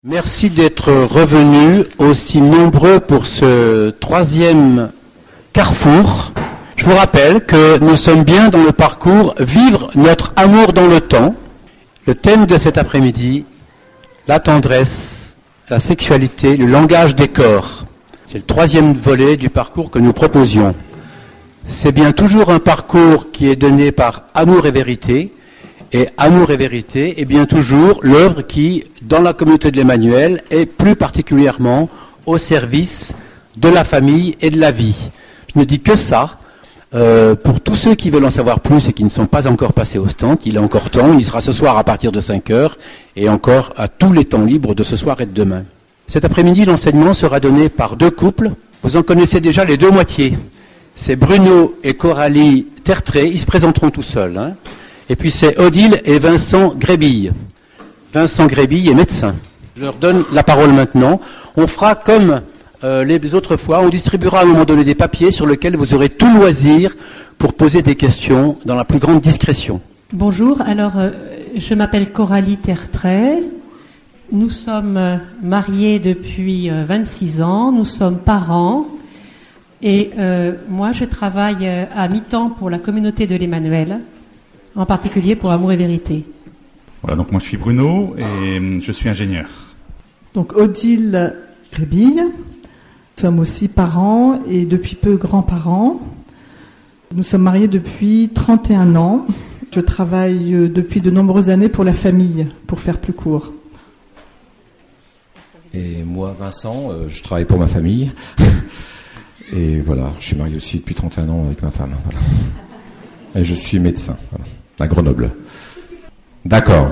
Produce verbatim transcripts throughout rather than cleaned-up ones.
Merci d'être revenus aussi nombreux pour ce troisième carrefour. Je vous rappelle que nous sommes bien dans le parcours « Vivre notre amour dans le temps ». Le thème de cet après-midi, la tendresse, la sexualité, le langage des corps. C'est le troisième volet du parcours que nous proposions. C'est bien toujours un parcours qui est donné par Amour et Vérité. Et Amour et Vérité est bien toujours l'œuvre qui, dans la communauté de l'Emmanuel, est plus particulièrement au service de la famille et de la vie. Je ne dis que ça. Euh, pour tous ceux qui veulent en savoir plus et qui ne sont pas encore passés au stand, il est encore temps. Il sera ce soir à partir de cinq heures et encore à tous les temps libres de ce soir et de demain. Cet après-midi, l'enseignement sera donné par deux couples. Vous en connaissez déjà les deux moitiés. C'est Bruno et Coralie Tertré. Ils se présenteront tout seuls, hein. Et puis c'est Odile et Vincent Grébille. Vincent Grébille est médecin. Je leur donne la parole maintenant. On fera comme euh, les autres fois, on distribuera à un moment donné des papiers sur lesquels vous aurez tout loisir pour poser des questions dans la plus grande discrétion. Bonjour, alors euh, je m'appelle Coralie Tertré. Nous sommes euh, mariés depuis euh, vingt-six ans, nous sommes parents. Et euh, moi je travaille euh, à mi-temps pour la communauté de l'Emmanuel. En particulier pour Amour et Vérité. Voilà, donc moi je suis Bruno et je suis ingénieur. Donc Odile Grébille, nous sommes aussi parents et depuis peu grands-parents. Nous sommes mariés depuis trente et un ans. Je travaille depuis de nombreuses années pour la famille, pour faire plus court. Et moi, Vincent, euh, je travaille pour ma famille. Et voilà, je suis marié aussi depuis trente et un ans avec ma femme. Voilà. Et je suis médecin, voilà, à Grenoble. D'accord.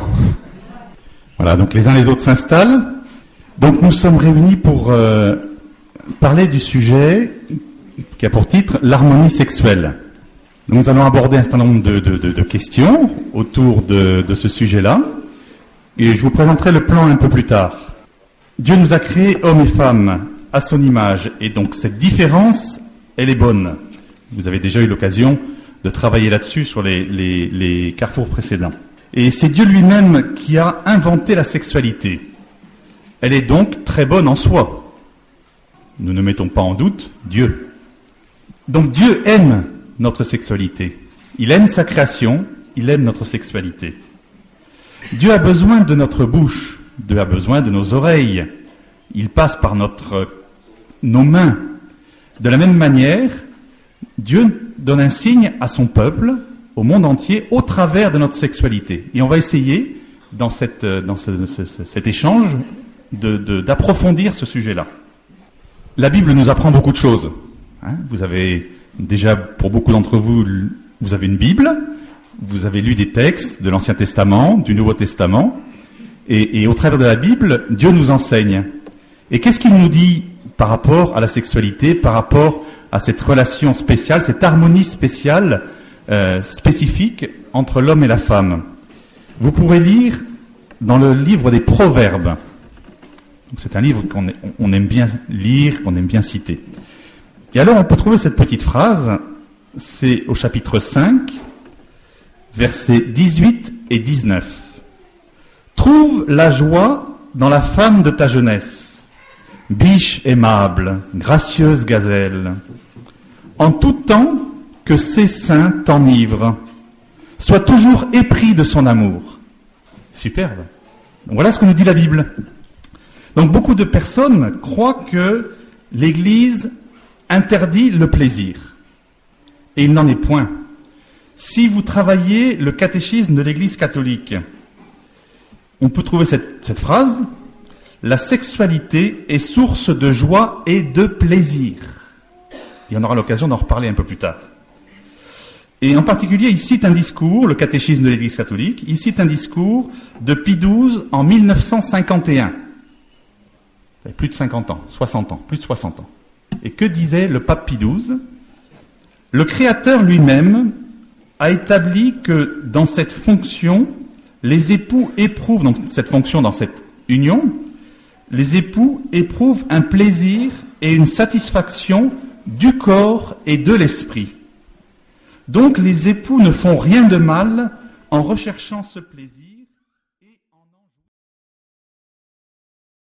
Voilà, donc les uns les autres s'installent. Donc nous sommes réunis pour euh, parler du sujet qui a pour titre l'harmonie sexuelle. Donc nous allons aborder un certain nombre de, de, de, de questions autour de, de ce sujet-là. Et je vous présenterai le plan un peu plus tard. Dieu nous a créés hommes et femmes à son image. Et donc cette différence, elle est bonne. Vous avez déjà eu l'occasion de travailler là-dessus sur les, les, les carrefours précédents. Et c'est Dieu lui-même qui a inventé la sexualité. Elle est donc très bonne en soi. Nous ne mettons pas en doute Dieu. Donc Dieu aime notre sexualité. Il aime sa création, il aime notre sexualité. Dieu a besoin de notre bouche, Dieu a besoin de nos oreilles. Il passe par notre, nos mains. De la même manière, Dieu donne un signe à son peuple, au monde entier, au travers de notre sexualité. Et on va essayer, dans, cette, dans ce, ce, cet échange, de, de, d'approfondir ce sujet-là. La Bible nous apprend beaucoup de choses. Hein, vous avez déjà, pour beaucoup d'entre vous, vous avez une Bible, vous avez lu des textes de l'Ancien Testament, du Nouveau Testament, et, et au travers de la Bible, Dieu nous enseigne. Et qu'est-ce qu'il nous dit par rapport à la sexualité, par rapport à cette relation spéciale, cette harmonie spéciale, euh, spécifique entre l'homme et la femme. Vous pourrez lire dans le livre des Proverbes. C'est un livre qu'on on aime bien lire, qu'on aime bien citer. Et alors on peut trouver cette petite phrase, c'est au chapitre cinq, versets dix-huit et dix-neuf. « Trouve la joie dans la femme de ta jeunesse, biche aimable, gracieuse gazelle. En tout temps que ses seins t'enivrent, sois toujours épris de son amour. » Superbe. Donc voilà ce que nous dit la Bible. Donc beaucoup de personnes croient que l'Église interdit le plaisir. Et il n'en est point. Si vous travaillez le catéchisme de l'Église catholique, on peut trouver cette, cette phrase: la sexualité est source de joie et de plaisir. Et on aura l'occasion d'en reparler un peu plus tard. Et en particulier, il cite un discours, le catéchisme de l'Église catholique, il cite un discours de Pie douze en mille neuf cent cinquante et un. Ça fait plus de cinquante ans, soixante ans, plus de soixante ans. Et que disait le pape Pie douze ? Le Créateur lui-même a établi que dans cette fonction, les époux éprouvent, donc cette fonction dans cette union, les époux éprouvent un plaisir et une satisfaction du corps et de l'esprit. Donc les époux ne font rien de mal en recherchant ce plaisir.